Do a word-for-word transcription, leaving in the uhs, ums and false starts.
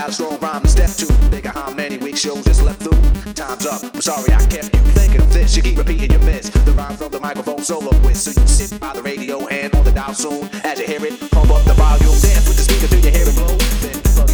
a strong rhyme to step to. Think of how many weak shows just left through. Time's up, I'm sorry I kept you thinking of this. You keep repeating your miss. The rhyme from the microphone soloist. So you sit by the radio and on the dial soon. As you hear it, pump up the volume. Dance with the speaker till you hear it blow. Then plug